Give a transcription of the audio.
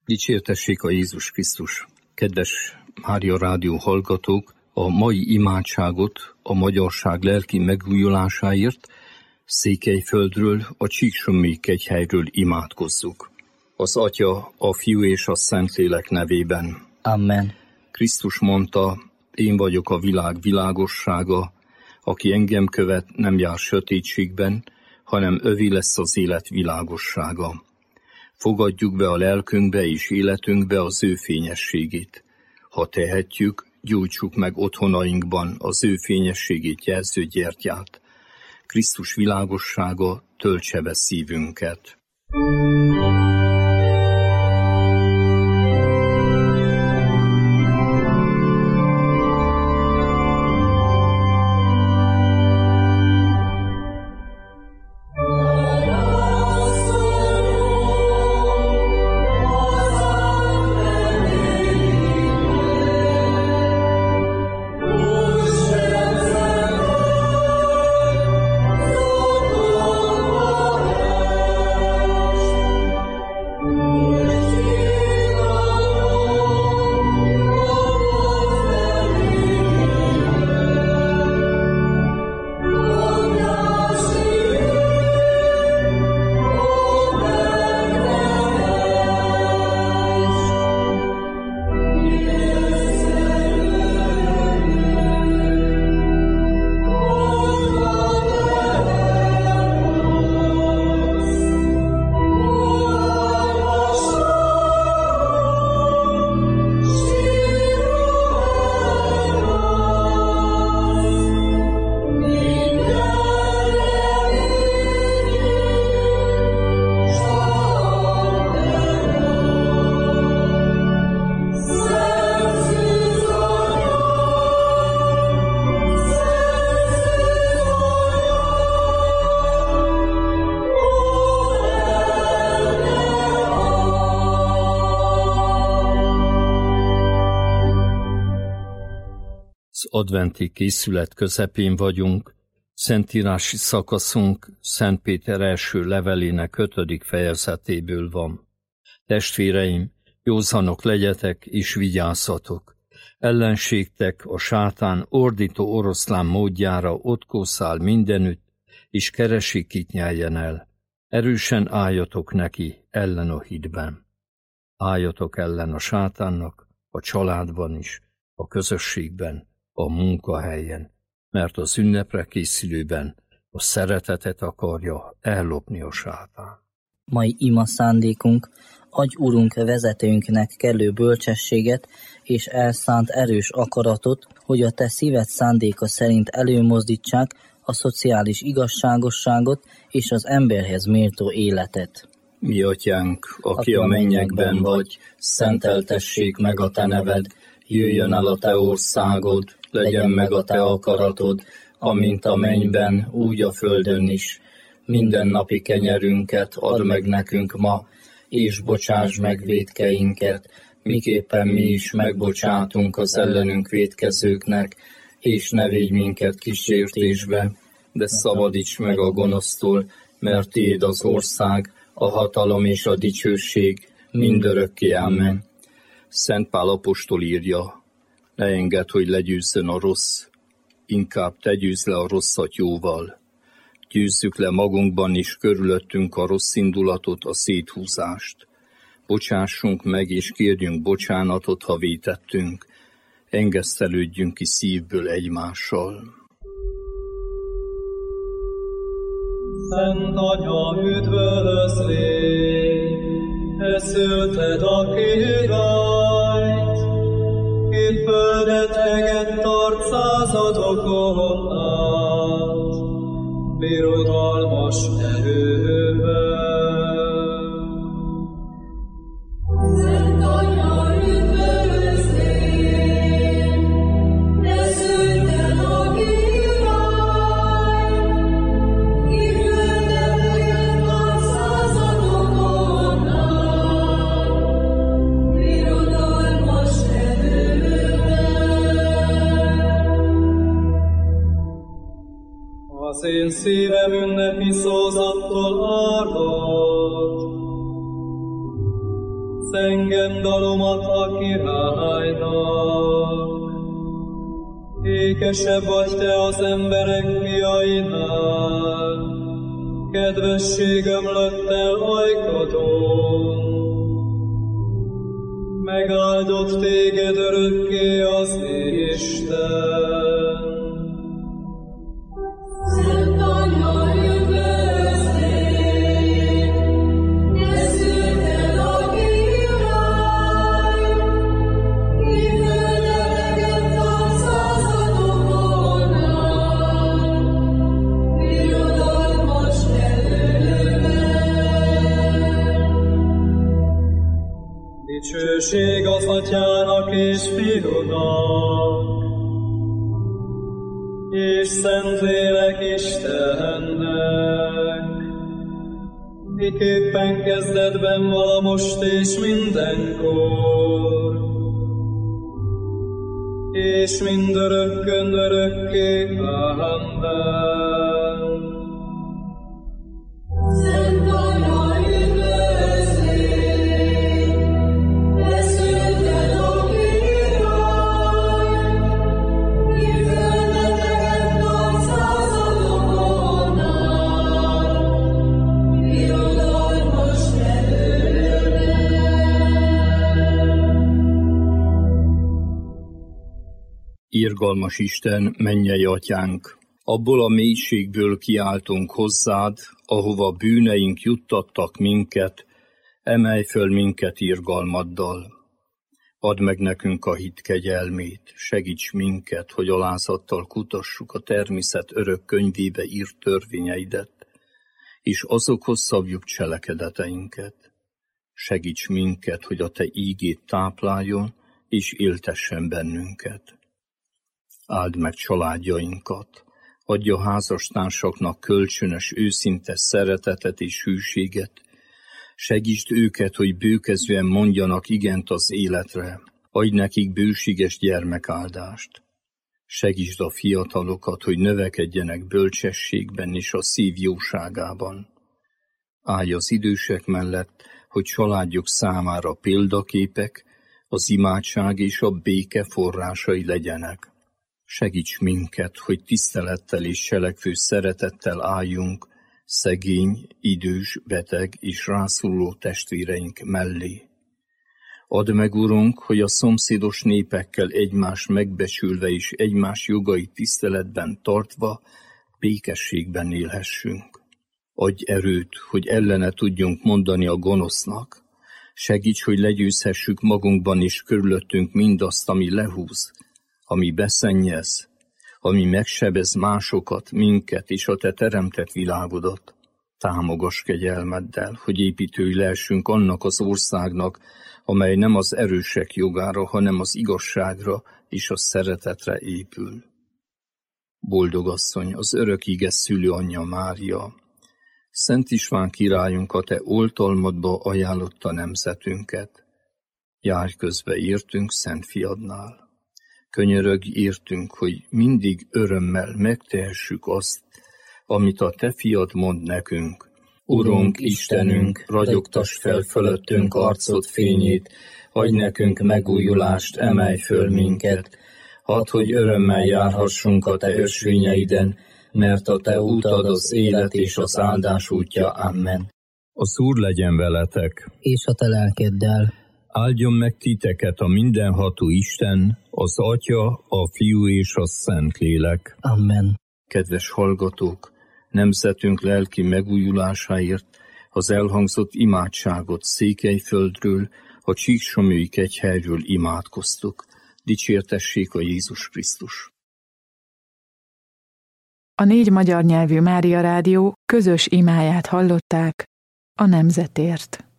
Dicsértessék a Jézus Krisztus! Kedves Mária Rádió hallgatók, a mai imádságot a magyarság lelki megújulásáért Székelyföldről, a Csíksommi kegyhelyről imádkozzuk. Az Atya, a Fiú és a Szentlélek nevében. Amen. Krisztus mondta, én vagyok a világ világossága, aki engem követ, nem jár sötétségben, hanem övé lesz az élet világossága. Fogadjuk be a lelkünkbe és életünkbe az ő fényességét. Ha tehetjük, gyújtsuk meg otthonainkban az ő fényességét jelző gyertyát. Krisztus világossága töltse be szívünket. Adventi készület közepén vagyunk, szentírási szakaszunk Szent Péter első levelének 5. fejezetéből van. Testvéreim, józanok legyetek és vigyázzatok. Ellenségtek, a sátán ordító oroszlán módjára ott kószál mindenütt, és keresi, kit nyeljen el. Erősen álljatok neki ellen a hitben. Álljatok ellen a sátánnak, a családban is, a közösségben, a munkahelyen, mert az ünnepre készülőben a szeretetet akarja ellopni a sátán. Mai ima szándékunk, adj Urunk vezetőnknek kellő bölcsességet és elszánt erős akaratot, hogy a te szíved szándéka szerint előmozdítsák a szociális igazságosságot és az emberhez méltó életet. Mi atyánk, aki a mennyekben vagy, szenteltessék meg a te neved, jöjjön el a te országod, legyen meg a te akaratod, amint a mennyben, úgy a földön is. Mindennapi kenyerünket add meg nekünk ma, és bocsáss meg vétkeinket, miképpen mi is megbocsátunk az ellenünk vétkezőknek, és ne védj minket kísértésbe, de szabadíts meg a gonosztól, mert tiéd az ország, a hatalom és a dicsőség mindörökké. Amen. Szent Pál apostol írja, ne engedd, hogy legyőzzön a rossz, inkább te győzz le a rosszat jóval. Győzzük le magunkban is körülöttünk a rossz indulatot, a széthúzást. Bocsássunk meg és kérjünk bocsánatot, ha vétettünk. Engesztelődjünk ki szívből egymással. Szent Anya, üdvözlégy, te szülted a királyt, itt földet eget tart századokon át, birodalmas erővel. Szent Anya, üdvözlégy, te szülted a királyt, itt földet eget tart századokon át, birodalmas Az én szívem ünnepi szózattól árvad, Engem dalomat a királynak. Ékesebb vagy te az emberek fiainál, kedvesség ömlött el ajkadon. Megáldott téged örökké az Isten. Szent Anya, üdvözlégy, te szülted a király, ki földeleget a századokon át, birodalmas Dicsőség az Atyának és Fiúnak, és Szentlélek Istennek, miképpen kezdetben vala most és mindenkor, és mindörökkön örökké. Amen. Szent Anya, üdvözlégy, te szülted a király, ki földeteket nagy századokon át, birodalmas Irgalmas Isten, mennyei Atyánk, abból a mélységből kiáltunk hozzád, ahova bűneink juttattak minket, emelj föl minket irgalmaddal. Add meg nekünk a hit kegyelmét, segíts minket, hogy alázattal kutassuk a természet örök könyvébe írt törvényeidet, és azokhoz szabjuk cselekedeteinket. Segíts minket, hogy a te ígét tápláljon, és éltessen bennünket. Áld meg családjainkat, adj a házastársaknak kölcsönös, őszinte szeretetet és hűséget, segítsd őket, hogy bőkezően mondjanak igent az életre, adj nekik bőséges gyermekáldást. Segítsd a fiatalokat, hogy növekedjenek bölcsességben és a szív jóságában. Állj az idősek mellett, hogy családjuk számára példaképek, az imádság és a béke forrásai legyenek. Segíts minket, hogy tisztelettel és cselekvő szeretettel álljunk szegény, idős, beteg és rászoruló testvéreink mellé. Add meg, Urunk, hogy a szomszédos népekkel egymást megbecsülve és egymás jogait tiszteletben tartva békességben élhessünk. Adj erőt, hogy ellene tudjunk mondani a gonosznak. Segíts, hogy legyőzhessük magunkban és körülöttünk mindazt, ami lehúz, ami beszennyez, ami megsebez másokat, minket és a te teremtett világodat. Támogass kegyelmeddel, hogy építői lehessünk annak az országnak, amely nem az erősek jogára, hanem az igazságra és a szeretetre épül. Boldog asszony, az örök ige szülő anyja Mária, Szent István királyunk, a te oltalmadba ajánlotta nemzetünket. Járj közbe értünk Szent Fiadnál. Könyörögj értünk, hogy mindig örömmel megtehessük azt, amit a te fiad mond nekünk. Urunk, Istenünk, ragyogtass fel fölöttünk arcod fényét, adj nekünk megújulást, emelj föl minket. Hadd, hogy örömmel járhassunk a te ösvényeiden, mert a te útad az élet és az áldás útja. Amen. Az Úr legyen veletek, és a te lelkeddel. Áldjon meg titeket a mindenható Isten, az Atya, a Fiú és a Szentlélek. Amen. Kedves hallgatók, nemzetünk lelki megújulásáért az elhangzott imádságot Székelyföldről, a Csíksomlyói kegyhelyről imádkoztuk. Dicsértessék a Jézus Krisztus! A 4 magyar nyelvű Mária Rádió közös imáját hallották a nemzetért.